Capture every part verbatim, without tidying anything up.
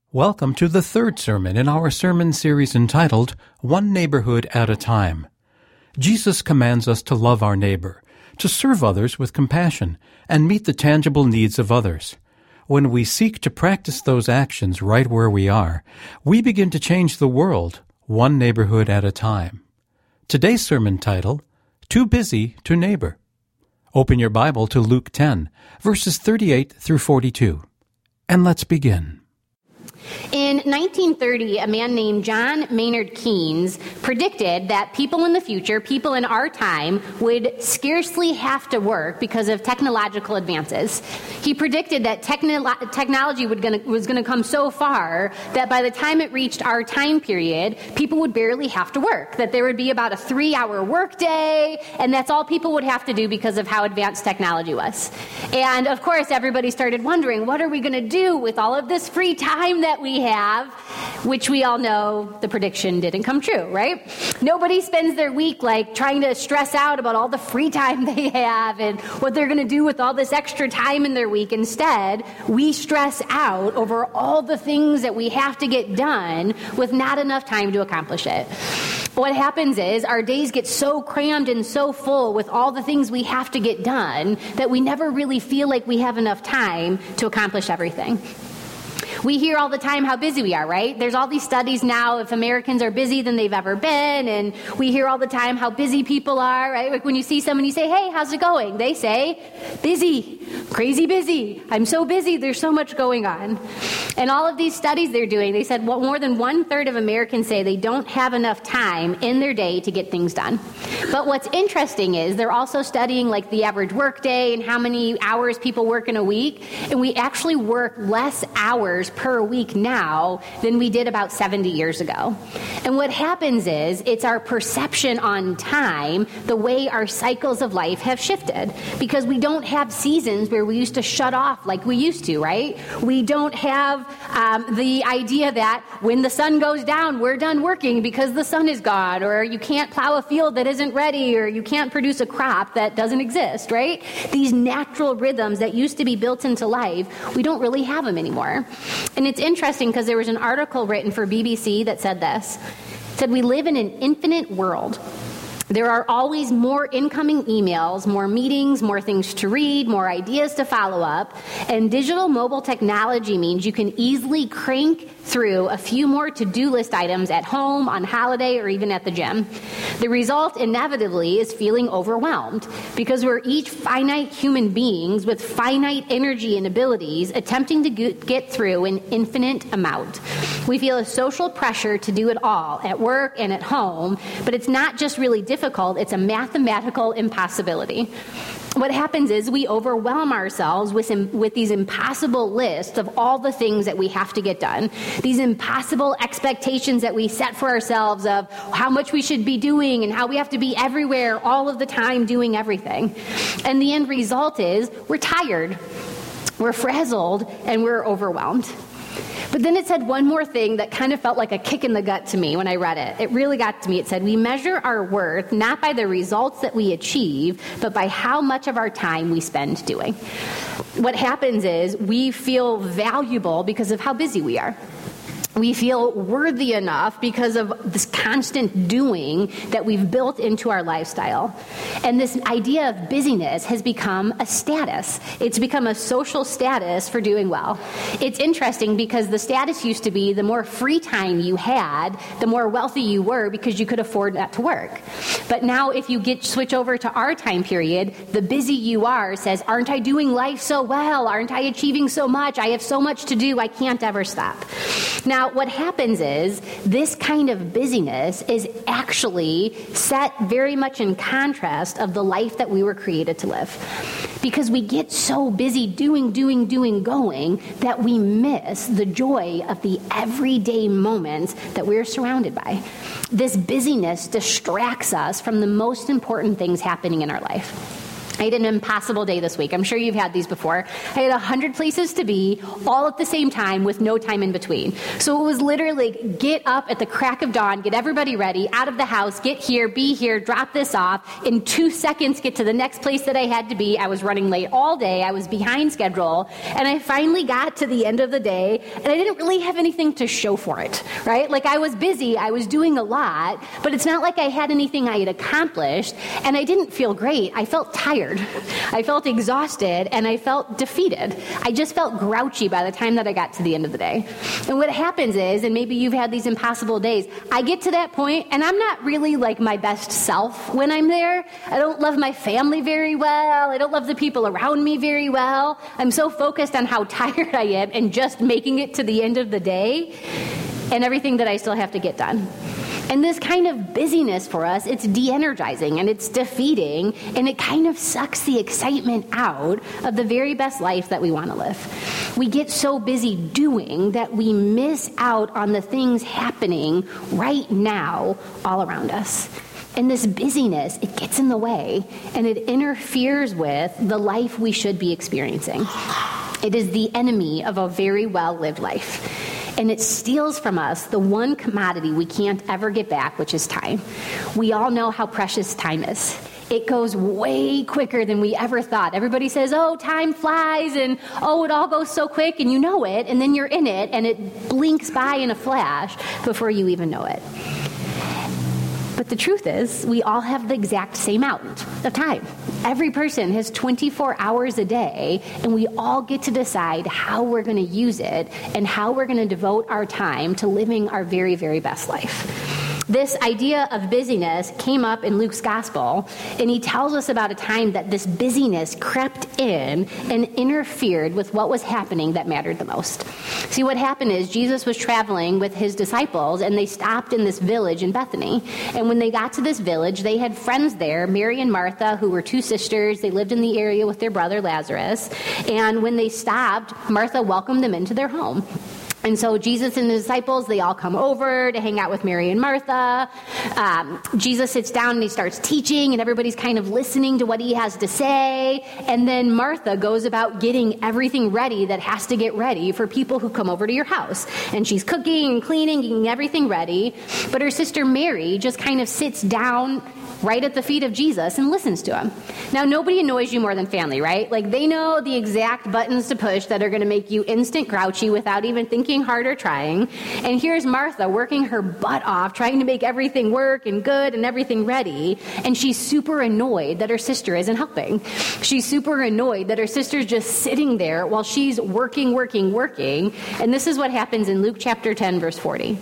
Welcome to the third sermon in our sermon series entitled, One Neighborhood at a Time. Jesus commands us to love our neighbor, to serve others with compassion, and meet the tangible needs of others. When we seek to practice those actions right where we are, we begin to change the world, one neighborhood at a time. Today's sermon title, Too Busy to Neighbor. Open your Bible to Luke ten, verses thirty-eight through forty-two. And let's begin. In nineteen thirty, a man named John Maynard Keynes predicted that people in the future, people in our time, would scarcely have to work because of technological advances. He predicted that technolo- technology would gonna, was going to come so far that by the time it reached our time period, people would barely have to work, that there would be about a three-hour workday, and that's all people would have to do because of how advanced technology was. And, of course, everybody started wondering, what are we going to do with all of this free time that we have, which we all know the prediction didn't come true, right? Nobody spends their week like trying to stress out about all the free time they have and what they're going to do with all this extra time in their week. Instead, we stress out over all the things that we have to get done with not enough time to accomplish it. What happens is our days get so crammed and so full with all the things we have to get done that we never really feel like we have enough time to accomplish everything. We hear all the time how busy we are, right? There's all these studies now if Americans are busy than they've ever been, and we hear all the time how busy people are, right? Like when you see someone, you say, hey, how's it going? They say, busy, crazy busy. I'm so busy, there's so much going on. And all of these studies they're doing, they said well, more than one-third of Americans say they don't have enough time in their day to get things done. But what's interesting is they're also studying like the average work day and how many hours people work in a week, and we actually work less hours per week now than we did about seventy years ago. And what happens is it's our perception on time, the way our cycles of life have shifted, because we don't have seasons where we used to shut off like we used to, right? We don't have um, the idea that when the sun goes down, we're done working because the sun is gone, or you can't plow a field that isn't ready, or you can't produce a crop that doesn't exist, right? These natural rhythms that used to be built into life, we don't really have them anymore. And it's interesting because there was an article written for B B C that said this. It said, we live in an infinite world. There are always more incoming emails, more meetings, more things to read, more ideas to follow up, and digital mobile technology means you can easily crank through a few more to-do list items at home, on holiday, or even at the gym. The result, inevitably, is feeling overwhelmed because we're each finite human beings with finite energy and abilities attempting to get through an infinite amount. We feel a social pressure to do it all at work and at home, but it's not just really difficult, it's a mathematical impossibility. What happens is we overwhelm ourselves with, with these impossible lists of all the things that we have to get done, these impossible expectations that we set for ourselves of how much we should be doing and how we have to be everywhere all of the time doing everything. And the end result is we're tired, we're frazzled, and we're overwhelmed. But then it said one more thing that kind of felt like a kick in the gut to me when I read it. It really got to me. It said, we measure our worth not by the results that we achieve, but by how much of our time we spend doing. What happens is we feel valuable because of how busy we are. We feel worthy enough because of this constant doing that we've built into our lifestyle. And this idea of busyness has become a status. It's become a social status for doing well. It's interesting because the status used to be the more free time you had, the more wealthy you were because you could afford not to work. But now if you get switch over to our time period, the busy you are says, aren't I doing life so well? Aren't I achieving so much? I have so much to do. I can't ever stop. Now, what happens is this kind of busyness is actually set very much in contrast of the life that we were created to live. Because we get so busy doing, doing, doing, going that we miss the joy of the everyday moments that we're surrounded by. This busyness distracts us from the most important things happening in our life. I had an impossible day this week. I'm sure you've had these before. I had a hundred places to be all at the same time with no time in between. So it was literally get up at the crack of dawn, get everybody ready, out of the house, get here, be here, drop this off. In two seconds, get to the next place that I had to be. I was running late all day. I was behind schedule. And I finally got to the end of the day, and I didn't really have anything to show for it, right? Like I was busy. I was doing a lot, but it's not like I had anything I had accomplished. And I didn't feel great. I felt tired. I felt exhausted, and I felt defeated. I just felt grouchy by the time that I got to the end of the day. And what happens is, and maybe you've had these impossible days, I get to that point, and I'm not really like my best self when I'm there. I don't love my family very well. I don't love the people around me very well. I'm so focused on how tired I am and just making it to the end of the day and everything that I still have to get done. And this kind of busyness for us, it's de-energizing and it's defeating, and it kind of sucks the excitement out of the very best life that we want to live. We get so busy doing that we miss out on the things happening right now all around us. And this busyness, it gets in the way, and it interferes with the life we should be experiencing. It is the enemy of a very well-lived life. And it steals from us the one commodity we can't ever get back, which is time. We all know how precious time is. It goes way quicker than we ever thought. Everybody says, oh, time flies, and oh, it all goes so quick, and you know it, and then you're in it, and it blinks by in a flash before you even know it. But the truth is, we all have the exact same amount of time. Every person has twenty-four hours a day, and we all get to decide how we're going to use it and how we're going to devote our time to living our very, very best life. This idea of busyness came up in Luke's gospel, and he tells us about a time that this busyness crept in and interfered with what was happening that mattered the most. See, what happened is Jesus was traveling with his disciples, and they stopped in this village in Bethany. And when they got to this village, they had friends there, Mary and Martha, who were two sisters. They lived in the area with their brother Lazarus. And when they stopped, Martha welcomed them into their home. And so Jesus and the disciples, they all come over to hang out with Mary and Martha. Um, Jesus sits down and he starts teaching, and everybody's kind of listening to what he has to say. And then Martha goes about getting everything ready that has to get ready for people who come over to your house. And she's cooking and cleaning, getting everything ready. But her sister Mary just kind of sits down right at the feet of Jesus and listens to him. Now, nobody annoys you more than family, right? Like, they know the exact buttons to push that are going to make you instant grouchy without even thinking hard or trying. And here's Martha working her butt off, trying to make everything work and good and everything ready. And she's super annoyed that her sister isn't helping. She's super annoyed that her sister's just sitting there while she's working, working, working. And this is what happens in Luke chapter ten, verse forty.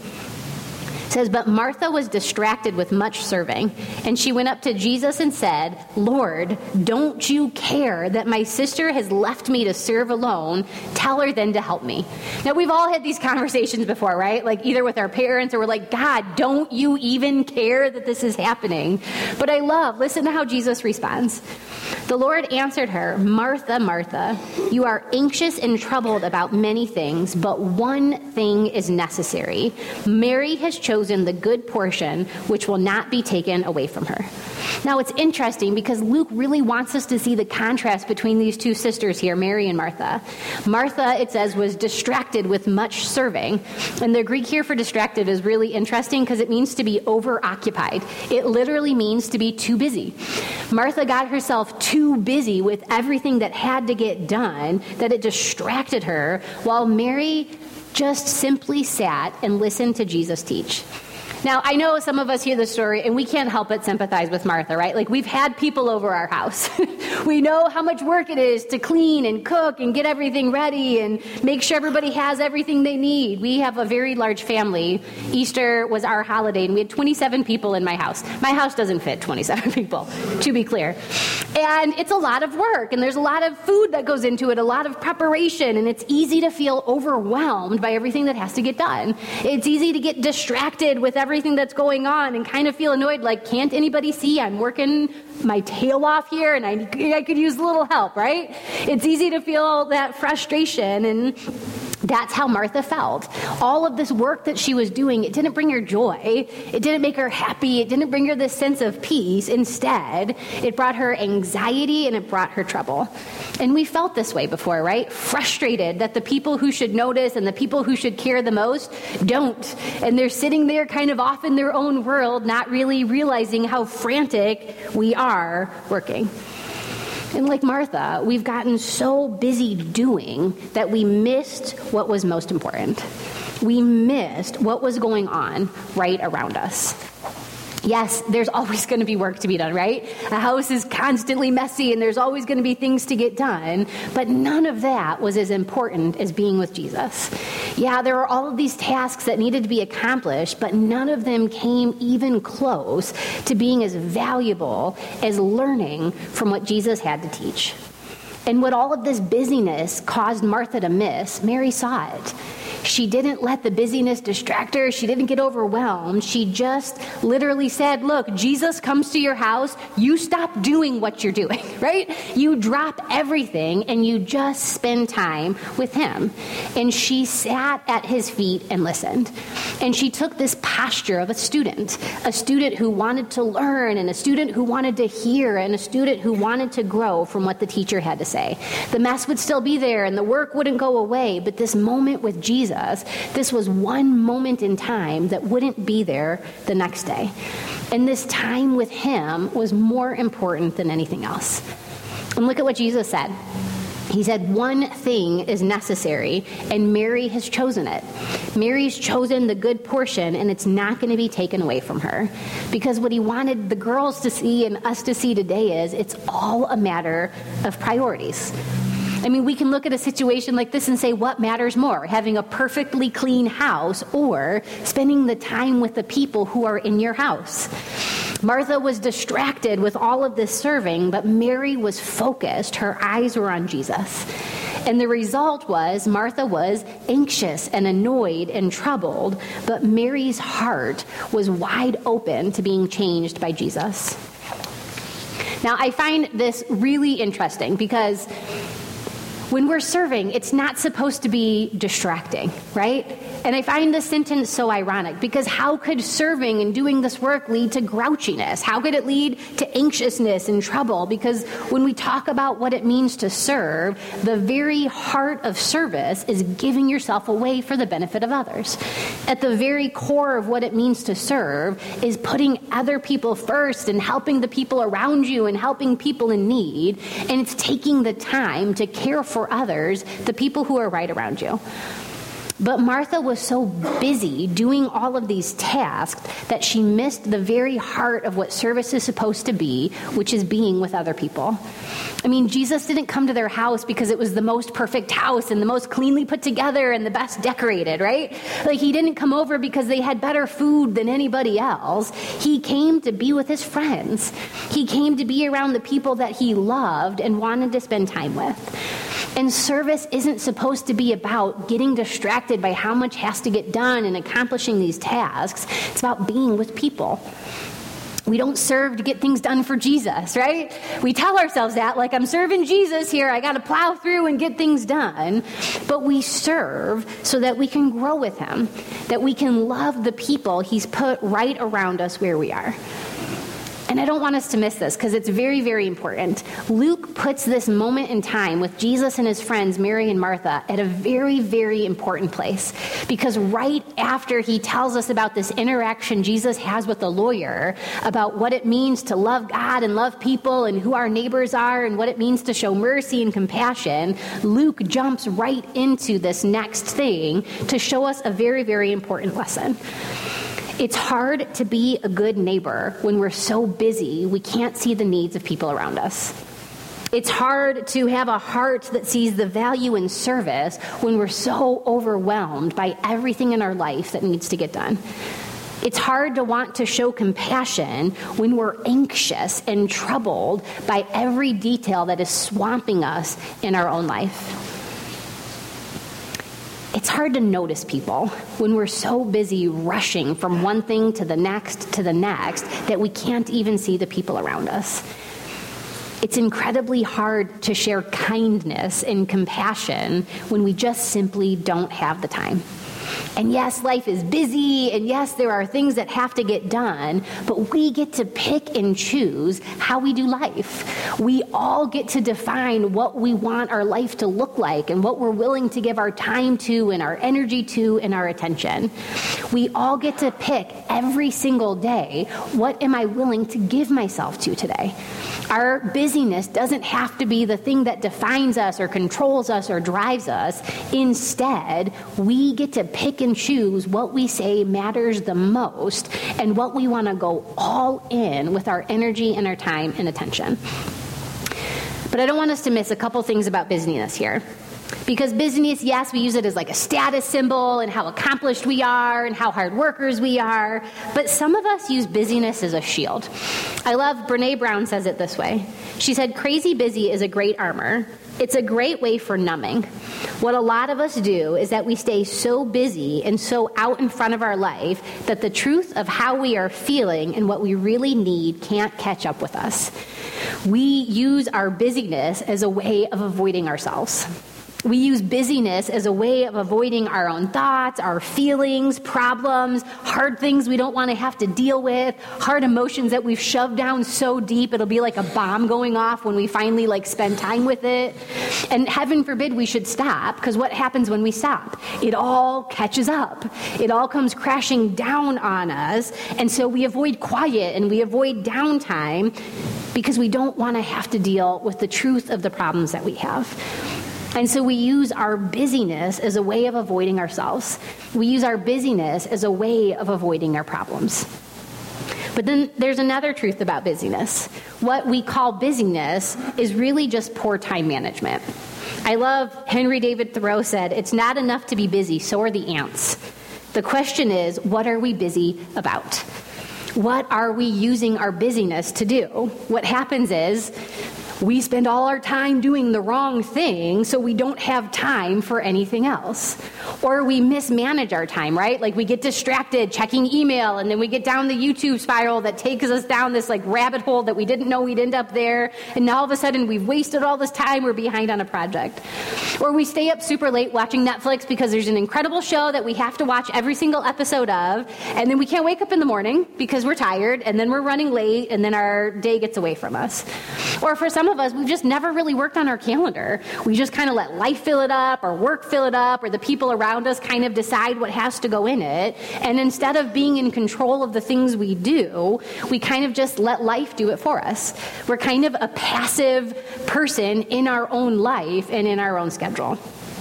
It says, but Martha was distracted with much serving, and she went up to Jesus and said, Lord, don't you care that my sister has left me to serve alone? Tell her then to help me. Now, we've all had these conversations before, right? Like either with our parents or we're like, God, don't you even care that this is happening? But I love, listen to how Jesus responds. The Lord answered her, Martha, Martha, you are anxious and troubled about many things, but one thing is necessary. Mary has chosen the good portion, which will not be taken away from her. Now, it's interesting because Luke really wants us to see the contrast between these two sisters here, Mary and Martha. Martha, it says, was distracted with much serving. And the Greek here for distracted is really interesting because it means to be overoccupied. It literally means to be too busy. Martha got herself too busy with everything that had to get done that it distracted her, while Mary just simply sat and listened to Jesus teach. Now, I know some of us hear this story, and we can't help but sympathize with Martha, right? Like, we've had people over our house. We know how much work it is to clean and cook and get everything ready and make sure everybody has everything they need. We have a very large family. Easter was our holiday, and we had twenty-seven people in my house. My house doesn't fit twenty-seven people, to be clear. And it's a lot of work, and there's a lot of food that goes into it, a lot of preparation, and it's easy to feel overwhelmed by everything that has to get done. It's easy to get distracted with everything everything that's going on and kind of feel annoyed, like, can't anybody see I'm working my tail off here and I, I could use a little help, right? It's easy to feel that frustration and That's how Martha felt. All of this work that she was doing, it didn't bring her joy. It didn't make her happy. It didn't bring her this sense of peace. Instead, it brought her anxiety and it brought her trouble. And we felt this way before, right? Frustrated that the people who should notice and the people who should care the most don't. And they're sitting there kind of off in their own world, not really realizing how frantic we are working. And like Martha, we've gotten so busy doing that we missed what was most important. We missed what was going on right around us. Yes, there's always going to be work to be done, right? A house is constantly messy and there's always going to be things to get done, but none of that was as important as being with Jesus. Yeah, there were all of these tasks that needed to be accomplished, but none of them came even close to being as valuable as learning from what Jesus had to teach. And what all of this busyness caused Martha to miss, Mary saw it. She didn't let the busyness distract her. She didn't get overwhelmed. She just literally said, look, Jesus comes to your house. You stop doing what you're doing, right? You drop everything and you just spend time with him. And she sat at his feet and listened. And she took this posture of a student, a student who wanted to learn and a student who wanted to hear and a student who wanted to grow from what the teacher had to say. The mess would still be there and the work wouldn't go away, but this moment with Jesus, this was one moment in time that wouldn't be there the next day. And this time with him was more important than anything else. And look at what Jesus said. He said, one thing is necessary, and Mary has chosen it. Mary's chosen the good portion, and it's not going to be taken away from her. Because what he wanted the girls to see and us to see today is it's all a matter of priorities. I mean, we can look at a situation like this and say, what matters more, having a perfectly clean house or spending the time with the people who are in your house? Martha was distracted with all of this serving, but Mary was focused. Her eyes were on Jesus. And the result was Martha was anxious and annoyed and troubled, but Mary's heart was wide open to being changed by Jesus. Now, I find this really interesting because when we're serving, it's not supposed to be distracting, right? And I find this sentence so ironic because how could serving and doing this work lead to grouchiness? How could it lead to anxiousness and trouble? Because when we talk about what it means to serve, the very heart of service is giving yourself away for the benefit of others. At the very core of what it means to serve is putting other people first and helping the people around you and helping people in need. And it's taking the time to care for for others, the people who are right around you. But Martha was so busy doing all of these tasks that she missed the very heart of what service is supposed to be, which is being with other people. I mean, Jesus didn't come to their house because it was the most perfect house and the most cleanly put together and the best decorated, right? Like, he didn't come over because they had better food than anybody else. He came to be with his friends. He came to be around the people that he loved and wanted to spend time with. And service isn't supposed to be about getting distracted by how much has to get done and accomplishing these tasks. It's about being with people. We don't serve to get things done for Jesus, right? We tell ourselves that, like, I'm serving Jesus here, I got to plow through and get things done. But we serve so that we can grow with him, that we can love the people he's put right around us where we are. And I don't want us to miss this because it's very, very important. Luke puts this moment in time with Jesus and his friends, Mary and Martha, at a very, very important place. Because right after he tells us about this interaction Jesus has with the lawyer, about what it means to love God and love people and who our neighbors are and what it means to show mercy and compassion, Luke jumps right into this next thing to show us a very, very important lesson. It's hard to be a good neighbor when we're so busy we can't see the needs of people around us. It's hard to have a heart that sees the value in service when we're so overwhelmed by everything in our life that needs to get done. It's hard to want to show compassion when we're anxious and troubled by every detail that is swamping us in our own life. It's hard to notice people when we're so busy rushing from one thing to the next to the next that we can't even see the people around us. It's incredibly hard to share kindness and compassion when we just simply don't have the time. And yes, life is busy, and yes, there are things that have to get done, but we get to pick and choose how we do life. We all get to define what we want our life to look like and what we're willing to give our time to and our energy to and our attention. We all get to pick every single day, what am I willing to give myself to today? Our busyness doesn't have to be the thing that defines us or controls us or drives us. Instead, we get to pick and choose what we say matters the most and what we want to go all in with our energy and our time and attention. But I don't want us to miss a couple things about busyness here. Because busyness, yes, we use it as like a status symbol and how accomplished we are and how hard workers we are. But some of us use busyness as a shield. I love, Brene Brown says it this way. She said, crazy busy is a great armor. It's a great way for numbing. What a lot of us do is that we stay so busy and so out in front of our life that the truth of how we are feeling and what we really need can't catch up with us. We use our busyness as a way of avoiding ourselves. We use busyness as a way of avoiding our own thoughts, our feelings, problems, hard things we don't want to have to deal with, hard emotions that we've shoved down so deep it'll be like a bomb going off when we finally like spend time with it. And heaven forbid we should stop, because what happens when we stop? It all catches up. It all comes crashing down on us. And so we avoid quiet and we avoid downtime because we don't want to have to deal with the truth of the problems that we have. And so we use our busyness as a way of avoiding ourselves. We use our busyness as a way of avoiding our problems. But then there's another truth about busyness. What we call busyness is really just poor time management. I love Henry David Thoreau said, it's not enough to be busy, so are the ants. The question is, what are we busy about? What are we using our busyness to do? What happens is, we spend all our time doing the wrong thing, so we don't have time for anything else. Or we mismanage our time, right? Like we get distracted checking email, and then we get down the YouTube spiral that takes us down this like rabbit hole that we didn't know we'd end up there. And now all of a sudden we've wasted all this time, we're behind on a project. Or we stay up super late watching Netflix because there's an incredible show that we have to watch every single episode of, and then we can't wake up in the morning because we're tired, and then we're running late, and then our day gets away from us. Or for some of us, we've just never really worked on our calendar. We just kind of let life fill it up, or work fill it up, or the people around us kind of decide what has to go in it. And instead of being in control of the things we do, we kind of just let life do it for us. We're kind of a passive person in our own life and in our own schedule.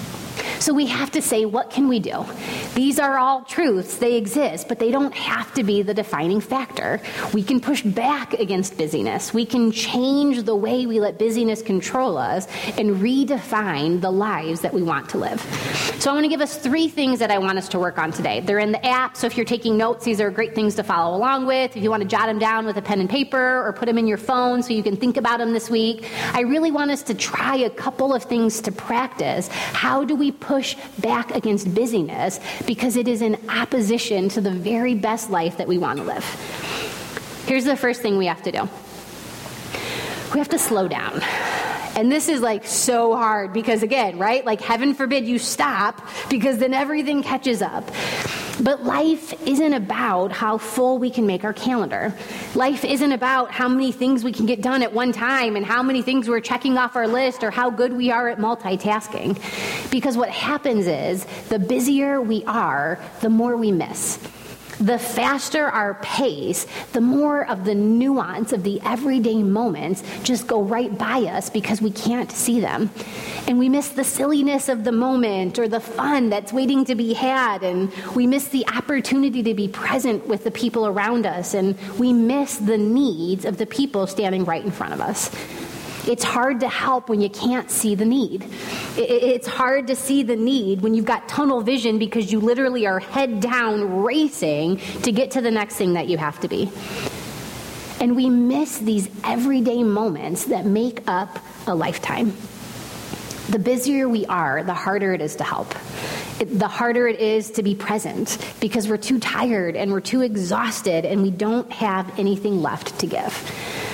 So we have to say, what can we do? These are all truths. They exist, but they don't have to be the defining factor. We can push back against busyness. We can change the way we let busyness control us and redefine the lives that we want to live. So I want to give us three things that I want us to work on today. They're in the app, so if you're taking notes, these are great things to follow along with. If you want to jot them down with a pen and paper or put them in your phone so you can think about them this week, I really want us to try a couple of things to practice. How do we push back against busyness? Because it is in opposition to the very best life that we want to live. Here's the first thing we have to do. We have to slow down. And this is like so hard because again, right? Like heaven forbid you stop because then everything catches up. But life isn't about how full we can make our calendar. Life isn't about how many things we can get done at one time and how many things we're checking off our list or how good we are at multitasking. Because what happens is the busier we are, the more we miss. The faster our pace, the more of the nuance of the everyday moments just go right by us because we can't see them. And we miss the silliness of the moment or the fun that's waiting to be had. And we miss the opportunity to be present with the people around us. And we miss the needs of the people standing right in front of us. It's hard to help when you can't see the need. It's hard to see the need when you've got tunnel vision because you literally are head down racing to get to the next thing that you have to be. And we miss these everyday moments that make up a lifetime. The busier we are, the harder it is to help. It, the harder it is to be present because we're too tired and we're too exhausted and we don't have anything left to give.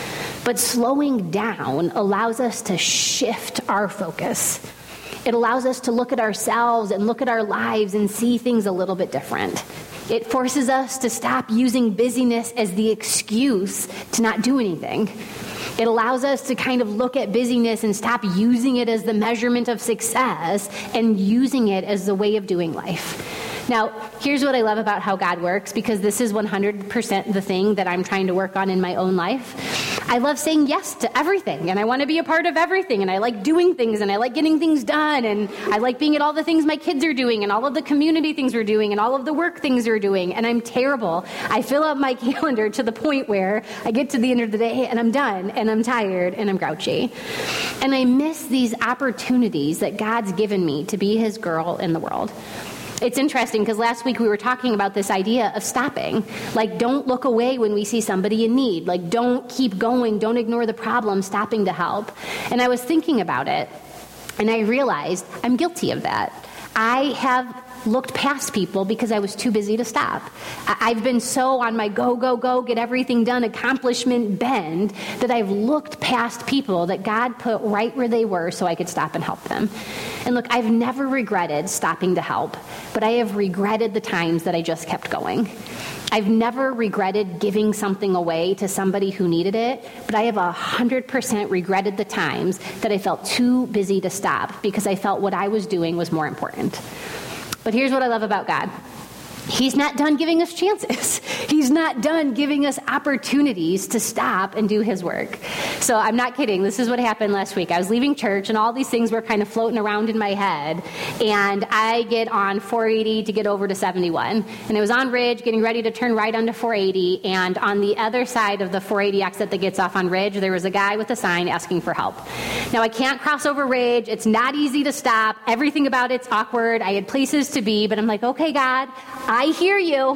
But slowing down allows us to shift our focus. It allows us to look at ourselves and look at our lives and see things a little bit different. It forces us to stop using busyness as the excuse to not do anything. It allows us to kind of look at busyness and stop using it as the measurement of success and using it as the way of doing life. Now, here's what I love about how God works, because this is one hundred percent the thing that I'm trying to work on in my own life. I love saying yes to everything, and I want to be a part of everything, and I like doing things, and I like getting things done, and I like being at all the things my kids are doing, and all of the community things we're doing, and all of the work things we're doing, and I'm terrible. I fill up my calendar to the point where I get to the end of the day, and I'm done, and I'm tired, and I'm grouchy. And I miss these opportunities that God's given me to be his girl in the world. It's interesting because last week we were talking about this idea of stopping. Like, don't look away when we see somebody in need. Like, don't keep going. Don't ignore the problem, stopping to help. And I was thinking about it, and I realized I'm guilty of that. I have looked past people because I was too busy to stop. I've been so on my go, go, go, get everything done, accomplishment bend that I've looked past people that God put right where they were so I could stop and help them. And look, I've never regretted stopping to help, but I have regretted the times that I just kept going. I've never regretted giving something away to somebody who needed it, but I have one hundred percent regretted the times that I felt too busy to stop because I felt what I was doing was more important. But here's what I love about God. He's not done giving us chances. He's not done giving us opportunities to stop and do his work. So I'm not kidding. This is what happened last week. I was leaving church, and all these things were kind of floating around in my head. And I get on four eighty to get over to seventy-one. And I was on Ridge, getting ready to turn right onto four eighty. And on the other side of the four eighty exit that gets off on Ridge, there was a guy with a sign asking for help. Now, I can't cross over Ridge. It's not easy to stop. Everything about it's awkward. I had places to be, but I'm like, okay, God, I hear you.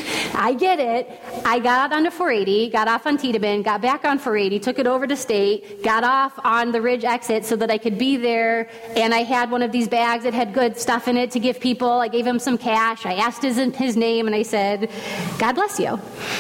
I get it. I got onto four eighty, got off on Tiedemann, got back on four eighty, took it over to State, got off on the Ridge exit so that I could be there, and I had one of these bags that had good stuff in it to give people. I gave him some cash. I asked his, his name, and I said, God bless you.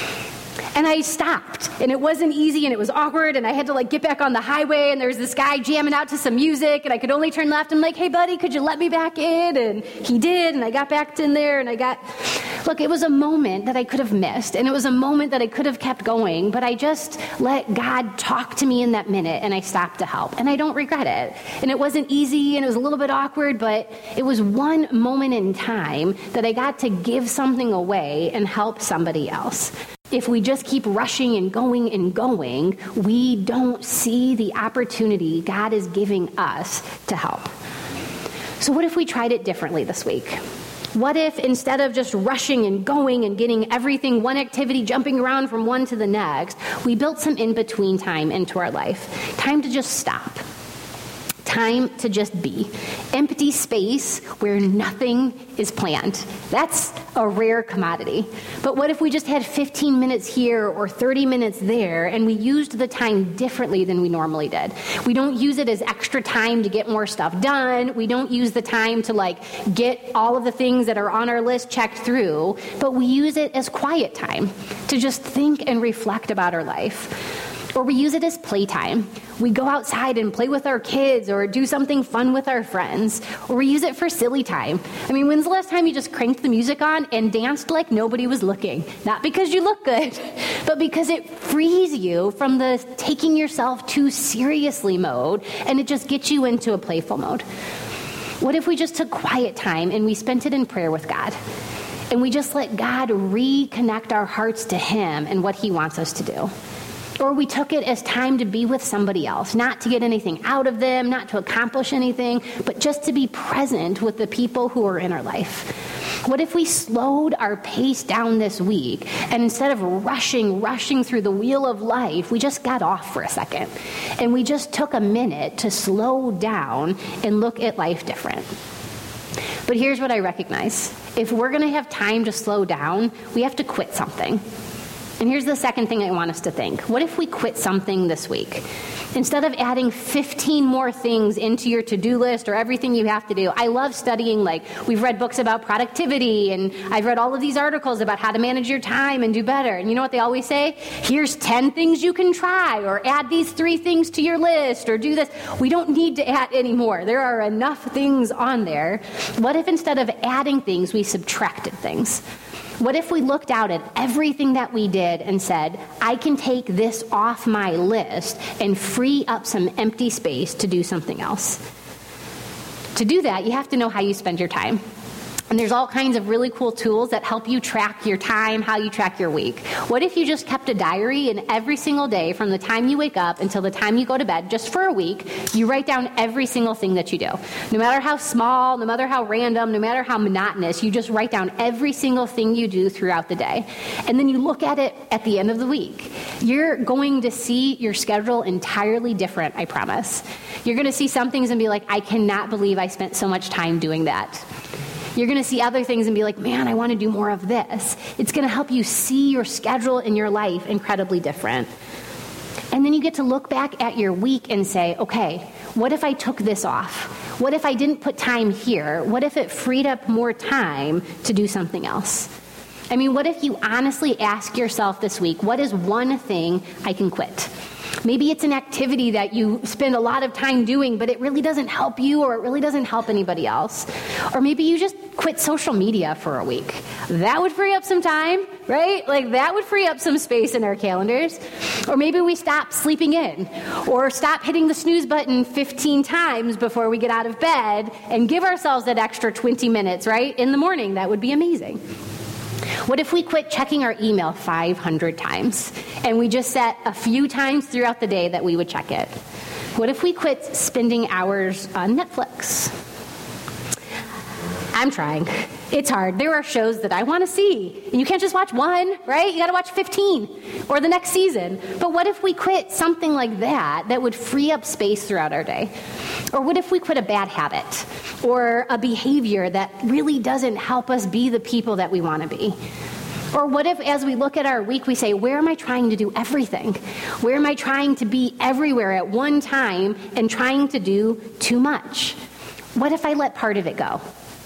And I stopped, and it wasn't easy, and it was awkward, and I had to like get back on the highway, and there was this guy jamming out to some music, and I could only turn left. I'm like, hey, buddy, could you let me back in? And he did, and I got back in there, and I got... Look, it was a moment that I could have missed, and it was a moment that I could have kept going, but I just let God talk to me in that minute, and I stopped to help, and I don't regret it. And it wasn't easy, and it was a little bit awkward, but it was one moment in time that I got to give something away and help somebody else. If we just keep rushing and going and going, we don't see the opportunity God is giving us to help. So what if we tried it differently this week? What if instead of just rushing and going and getting everything, one activity, jumping around from one to the next, we built some in-between time into our life? Time to just stop. Time to just be. Empty space where nothing is planned. That's a rare commodity. But what if we just had fifteen minutes here or thirty minutes there, and we used the time differently than we normally did? We don't use it as extra time to get more stuff done. We don't use the time to like get all of the things that are on our list checked through, but we use it as quiet time to just think and reflect about our life. Or we use it as playtime. We go outside and play with our kids or do something fun with our friends. Or we use it for silly time. I mean, when's the last time you just cranked the music on and danced like nobody was looking? Not because you look good, but because it frees you from the taking yourself too seriously mode, and it just gets you into a playful mode. What if we just took quiet time and we spent it in prayer with God? And we just let God reconnect our hearts to him and what he wants us to do? Or we took it as time to be with somebody else, not to get anything out of them, not to accomplish anything, but just to be present with the people who are in our life. What if we slowed our pace down this week, and instead of rushing, rushing through the wheel of life, we just got off for a second, and we just took a minute to slow down and look at life different? But here's what I recognize. If we're going to have time to slow down, we have to quit something. And here's the second thing I want us to think. What if we quit something this week? Instead of adding fifteen more things into your to-do list or everything you have to do, I love studying, like, we've read books about productivity, and I've read all of these articles about how to manage your time and do better. And you know what they always say? Here's ten things you can try, or add these three things to your list, or do this. We don't need to add any more. There are enough things on there. What if instead of adding things, we subtracted things? What if we looked out at everything that we did and said, I can take this off my list and free up some empty space to do something else? To do that, you have to know how you spend your time. And there's all kinds of really cool tools that help you track your time, how you track your week. What if you just kept a diary, and every single day from the time you wake up until the time you go to bed, just for a week, you write down every single thing that you do. No matter how small, no matter how random, no matter how monotonous, you just write down every single thing you do throughout the day. And then you look at it at the end of the week. You're going to see your schedule entirely different, I promise. You're going to see some things and be like, I cannot believe I spent so much time doing that. You're going to see other things and be like, man, I want to do more of this. It's going to help you see your schedule in your life incredibly different. And then you get to look back at your week and say, okay, what if I took this off? What if I didn't put time here? What if it freed up more time to do something else? I mean, what if you honestly ask yourself this week, what is one thing I can quit? Maybe it's an activity that you spend a lot of time doing, but it really doesn't help you, or it really doesn't help anybody else. Or maybe you just quit social media for a week. That would free up some time, right? Like, that would free up some space in our calendars. Or maybe we stop sleeping in, or stop hitting the snooze button fifteen times before we get out of bed, and give ourselves that extra twenty minutes, right, in the morning. That would be amazing. What if we quit checking our email five hundred times, and we just set a few times throughout the day that we would check it? What if we quit spending hours on Netflix? I'm trying. It's hard. There are shows that I want to see, and you can't just watch one, right? You got to watch fifteen, or the next season. But what if we quit something like that that would free up space throughout our day? Or what if we quit a bad habit, or a behavior that really doesn't help us be the people that we want to be? Or what if, as we look at our week, we say, where am I trying to do everything? Where am I trying to be everywhere at one time and trying to do too much? What if I let part of it go?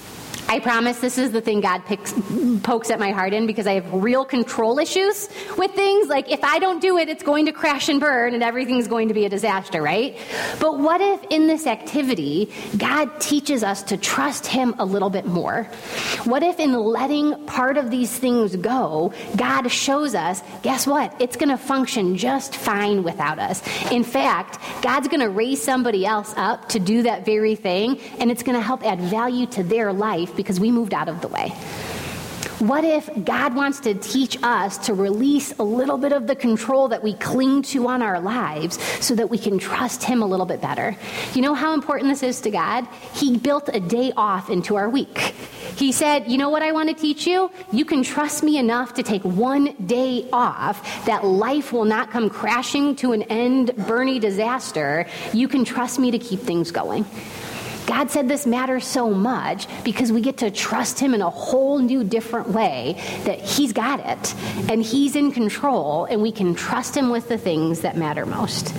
I promise this is the thing God picks, pokes at my heart in, because I have real control issues with things. Like, if I don't do it, it's going to crash and burn and everything's going to be a disaster, right? But what if in this activity, God teaches us to trust Him a little bit more? What if in letting part of these things go, God shows us, guess what? It's going to function just fine without us. In fact, God's going to raise somebody else up to do that very thing, and it's going to help add value to their life because we moved out of the way. What if God wants to teach us to release a little bit of the control that we cling to on our lives so that we can trust Him a little bit better? You know how important this is to God? He built a day off into our week. He said, you know what I want to teach you? You can trust me enough to take one day off, that life will not come crashing to an end, Bernie disaster. You can trust me to keep things going. God said this matters so much because we get to trust Him in a whole new different way, that He's got it and He's in control, and we can trust Him with the things that matter most.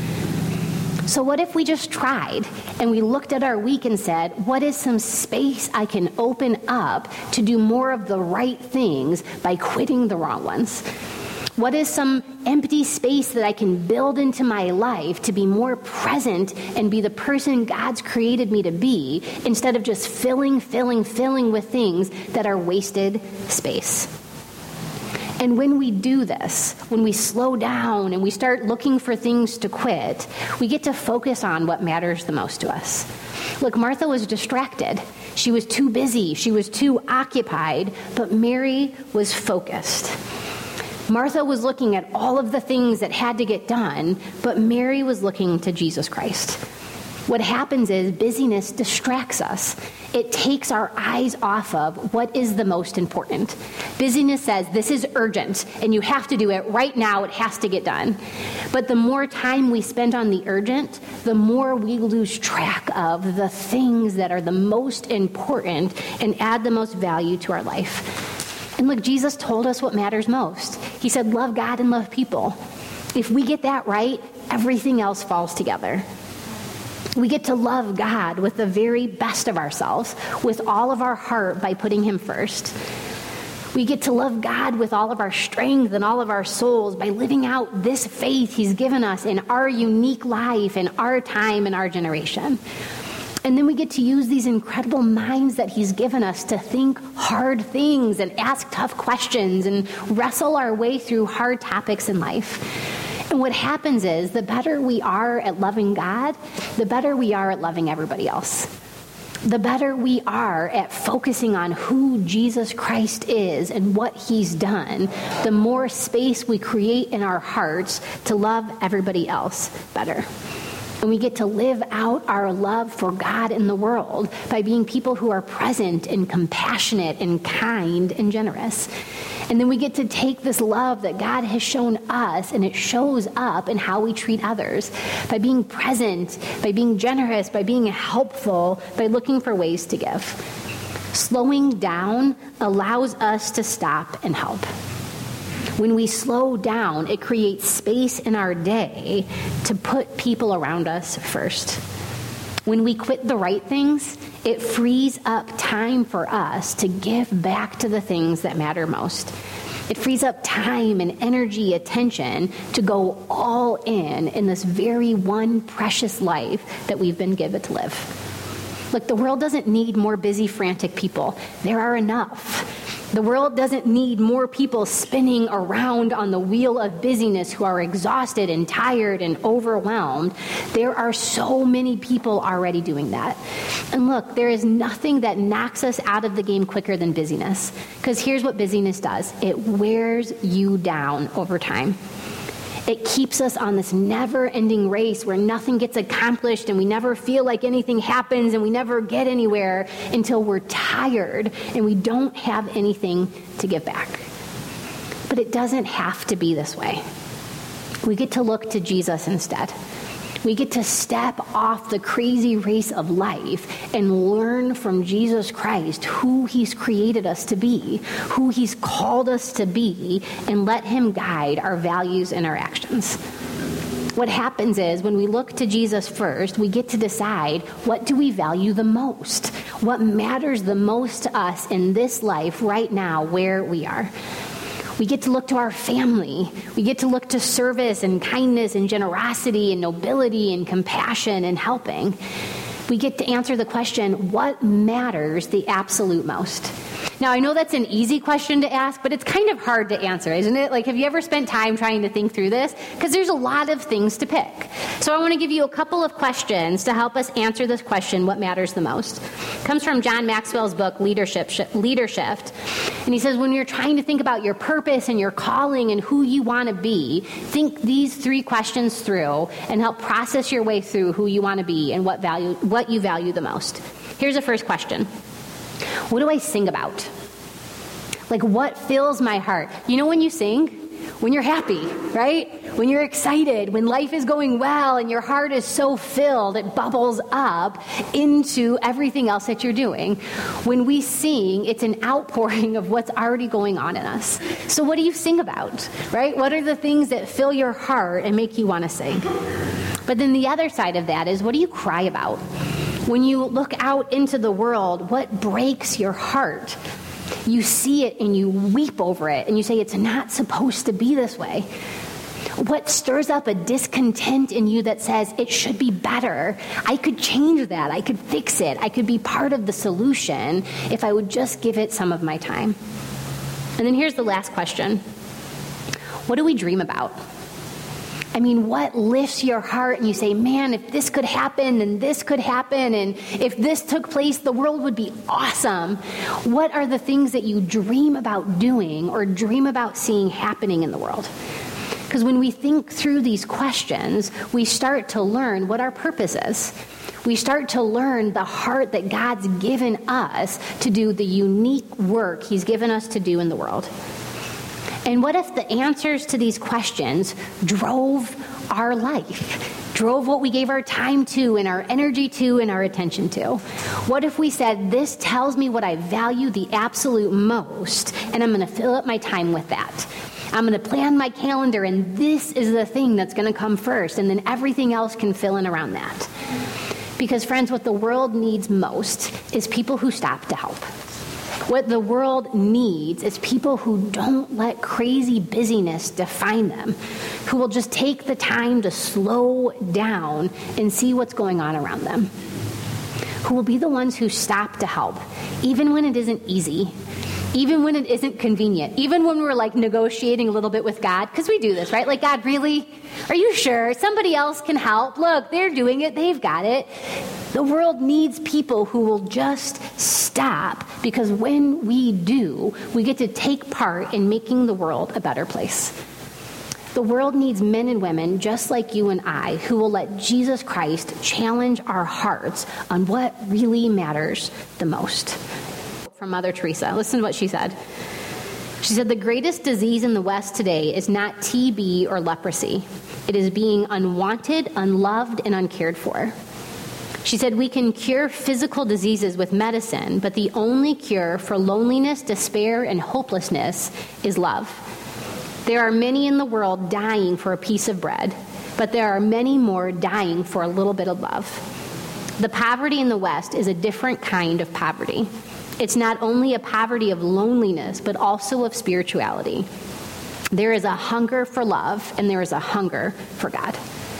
So what if we just tried and we looked at our week and said, what is some space I can open up to do more of the right things by quitting the wrong ones? What is some empty space that I can build into my life to be more present and be the person God's created me to be, instead of just filling, filling, filling with things that are wasted space? And when we do this, when we slow down and we start looking for things to quit, we get to focus on what matters the most to us. Look, Martha was distracted. She was too busy. She was too occupied, but Mary was focused. Martha was looking at all of the things that had to get done, but Mary was looking to Jesus Christ. What happens is busyness distracts us. It takes our eyes off of what is the most important. Busyness says, this is urgent, and you have to do it right now. It has to get done. But the more time we spend on the urgent, the more we lose track of the things that are the most important and add the most value to our life. And look, Jesus told us what matters most. He said, love God and love people. If we get that right, everything else falls together. We get to love God with the very best of ourselves, with all of our heart by putting him first. We get to love God with all of our strength and all of our souls by living out this faith he's given us in our unique life, in our time, in our generation. And then we get to use these incredible minds that he's given us to think hard things and ask tough questions and wrestle our way through hard topics in life. And what happens is the better we are at loving God, the better we are at loving everybody else. The better we are at focusing on who Jesus Christ is and what he's done, the more space we create in our hearts to love everybody else better. And we get to live out our love for God in the world by being people who are present and compassionate and kind and generous. And then we get to take this love that God has shown us, and it shows up in how we treat others, by being present, by being generous, by being helpful, by looking for ways to give. Slowing down allows us to stop and help. When we slow down, it creates space in our day to put people around us first. When we quit the right things, it frees up time for us to give back to the things that matter most. It frees up time and energy, attention to go all in in this very one precious life that we've been given to live. Look, the world doesn't need more busy, frantic people. There are enough. The world doesn't need more people spinning around on the wheel of busyness who are exhausted and tired and overwhelmed. There are so many people already doing that. And look, there is nothing that knocks us out of the game quicker than busyness. Because here's what busyness does. It wears you down over time. It keeps us on this never-ending race where nothing gets accomplished and we never feel like anything happens and we never get anywhere until we're tired and we don't have anything to give back. But it doesn't have to be this way. We get to look to Jesus instead. We get to step off the crazy race of life and learn from Jesus Christ who he's created us to be, who he's called us to be, and let him guide our values and our actions. What happens is when we look to Jesus first, we get to decide, what do we value the most? What matters the most to us in this life right now where we are? We get to look to our family. We get to look to service and kindness and generosity and nobility and compassion and helping. We get to answer the question, what matters the absolute most? Now, I know that's an easy question to ask, but it's kind of hard to answer, isn't it? Like, have you ever spent time trying to think through this? Because there's a lot of things to pick. So I want to give you a couple of questions to help us answer this question, what matters the most. It comes from John Maxwell's book, Leadership. Leadership. And he says, when you're trying to think about your purpose and your calling and who you want to be, think these three questions through and help process your way through who you want to be and what value, what you value the most. Here's the first question. What do I sing about? Like, what fills my heart? You know when you sing? When you're happy, right? When you're excited, when life is going well and your heart is so filled, it bubbles up into everything else that you're doing. When we sing, it's an outpouring of what's already going on in us. So what do you sing about, right? What are the things that fill your heart and make you want to sing? But then the other side of that is, what do you cry about? When you look out into the world, what breaks your heart? You see it and you weep over it and you say, it's not supposed to be this way. What stirs up a discontent in you that says, it should be better. I could change that. I could fix it. I could be part of the solution if I would just give it some of my time. And then here's the last question. What do we dream about? I mean, what lifts your heart and you say, man, if this could happen and this could happen and if this took place, the world would be awesome. What are the things that you dream about doing or dream about seeing happening in the world? Because when we think through these questions, we start to learn what our purpose is. We start to learn the heart that God's given us to do the unique work he's given us to do in the world. And what if the answers to these questions drove our life, drove what we gave our time to and our energy to and our attention to? What if we said, this tells me what I value the absolute most, and I'm going to fill up my time with that? I'm going to plan my calendar, and this is the thing that's going to come first, and then everything else can fill in around that. Because, friends, what the world needs most is people who stop to help. What the world needs is people who don't let crazy busyness define them, who will just take the time to slow down and see what's going on around them, who will be the ones who stop to help, even when it isn't easy, even when it isn't convenient, even when we're like negotiating a little bit with God, because we do this, right? Like, God, really? Are you sure? Somebody else can help. Look, they're doing it. They've got it. The world needs people who will just stop, because when we do, we get to take part in making the world a better place. The world needs men and women just like you and I who will let Jesus Christ challenge our hearts on what really matters the most. From Mother Teresa. Listen to what she said. She said, "The greatest disease in the West today is not T B or leprosy. It is being unwanted, unloved, and uncared for." She said, "We can cure physical diseases with medicine, but the only cure for loneliness, despair, and hopelessness is love. There are many in the world dying for a piece of bread, but there are many more dying for a little bit of love." The poverty in the West is a different kind of poverty. It's not only a poverty of loneliness, but also of spirituality. There is a hunger for love, and there is a hunger for God.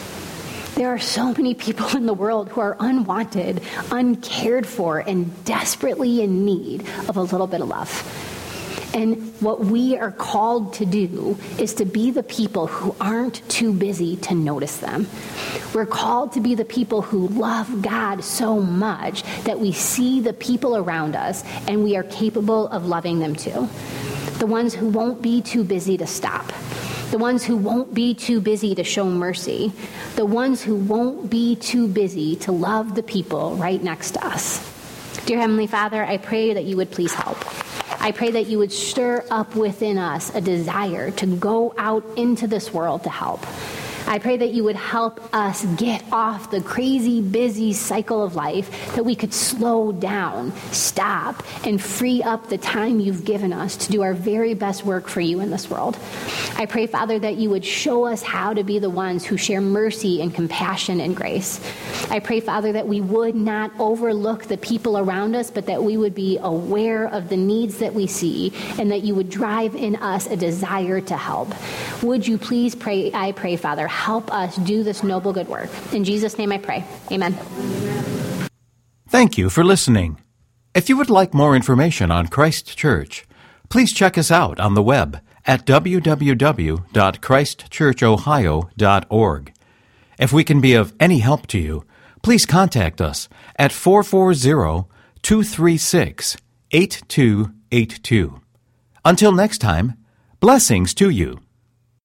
There are so many people in the world who are unwanted, uncared for, and desperately in need of a little bit of love. And what we are called to do is to be the people who aren't too busy to notice them. We're called to be the people who love God so much that we see the people around us and we are capable of loving them too. The ones who won't be too busy to stop. The ones who won't be too busy to show mercy. The ones who won't be too busy to love the people right next to us. Dear Heavenly Father, I pray that you would please help. I pray that you would stir up within us a desire to go out into this world to help. I pray that you would help us get off the crazy, busy cycle of life, that we could slow down, stop, and free up the time you've given us to do our very best work for you in this world. I pray, Father, that you would show us how to be the ones who share mercy and compassion and grace. I pray, Father, that we would not overlook the people around us, but that we would be aware of the needs that we see, and that you would drive in us a desire to help. Would you please pray, I pray, Father, help us do this noble good work. In Jesus' name I pray. Amen. Thank you for listening. If you would like more information on Christ Church, please check us out on the web at w w w dot christ church ohio dot org. If we can be of any help to you, please contact us at four four zero, two three six, eight two eight two. Until next time, blessings to you.